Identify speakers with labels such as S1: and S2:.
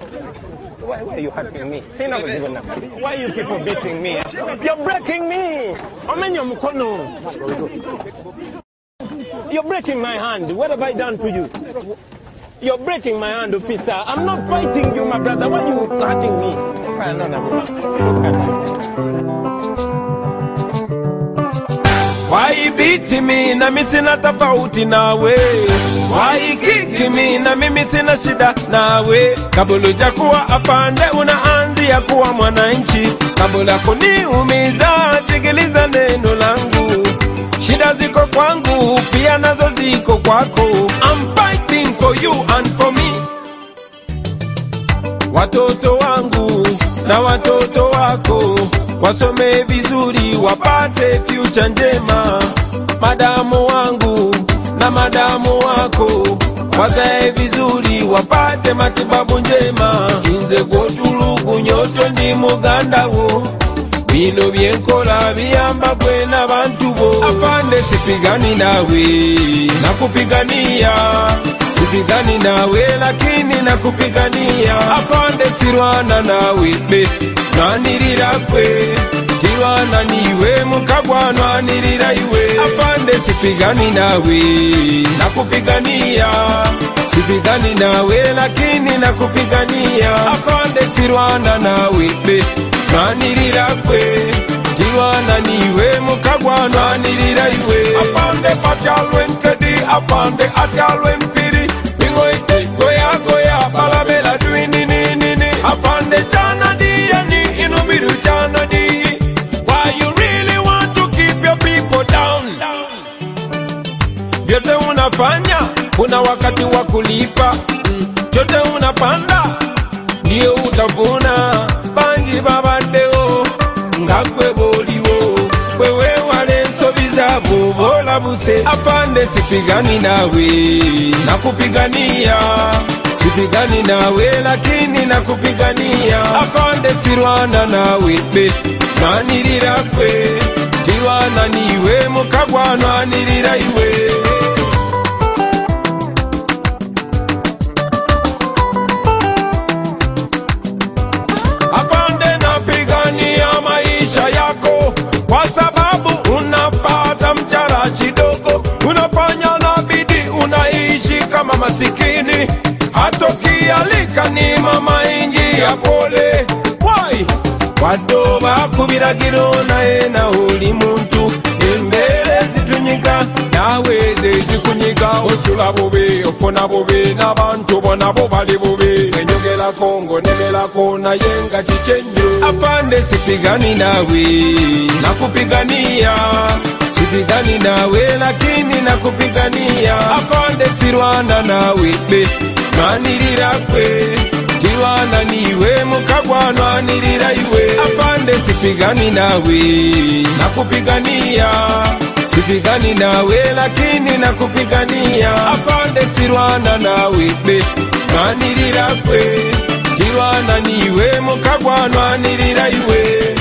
S1: Why are you hurting me? Why are you people beating me? You're breaking me. You're breaking my hand. What have I done to you? You're breaking my hand, officer. I'm not fighting you, my brother. Why are you hurting me?
S2: Why you beating me na mimi sina tofauti nawe? Why kicking me na mimi sina shida nawe? Kabla hujakuwa afande unaanzia kuwa mwananchi. Kabla kuniumiza sikiliza neno langu. Shida ziko kwangu pia nazo ziko kwako. I'm fighting for you and for me. Watoto wangu na watoto wako wasome vizuri wapate future njema. Madamu wangu na madamu wako wazae vizuri wapate matibabu njema. Inze kotulugu nyoto ndi muganda wo bino byenkola biyamba bwe n'abantu bo. Afande sipigani nawe nakupigania, sipigani nawe lakini nakupigania. Afande sirwana nawe be nanirira kwe tirwana niwe mukagwa nanirira iwe. Afande sipigani nawe nakupigania, sipigani nawe lakini nakupigania. Afande sirwana nawe be nanirira kwe tirwana niwe mukagwa nanirira iwe. Afande patyalwen kedi afande atyalwen piri bingo ite goya goya balabela duini nini. Afande chana diya ni inubiru chana di. Why you really want to keep your people down? Vyote unafanya kuna wakati wa kulipa. Chote unapanda ndio utavuna. Banji babadeo ngakwe boliwo wewe wale nsobiza bobola buse. Afande sipigani nawe nakupigania, sipigani nawe lakini nakupigania. Afande sirwana nawe be nanirira kwe tirwana niwe mukagwa nanirira iwe. Afande napigania maisha yako kwa sababu unapata mchara kidogo. Unafanya na bidii unaishi kama masikini. Hatokialika ni mama inji ya pole. Why? Wadoba kubiragiro nae na uli muntu. Imbere zitunyika nawe zikunyika. Osula bobe ofona bobe n'abantu bona bo bali bobe. Enyogela kongo nemela kona yenga chichenyo. Afande sipigani nawe nakupigania, sipigani nawe lakini nakupigania. Afande sirwana nawe be nanirira kwe tirwana niwe mukagwa nanirira iwe. Afande sipigani nawe nakupigania, sipigani nawe lakini nakupigania. Afande sirwana nawe be nanirira kwe tirwana niwe mukagwa nanirira iwe.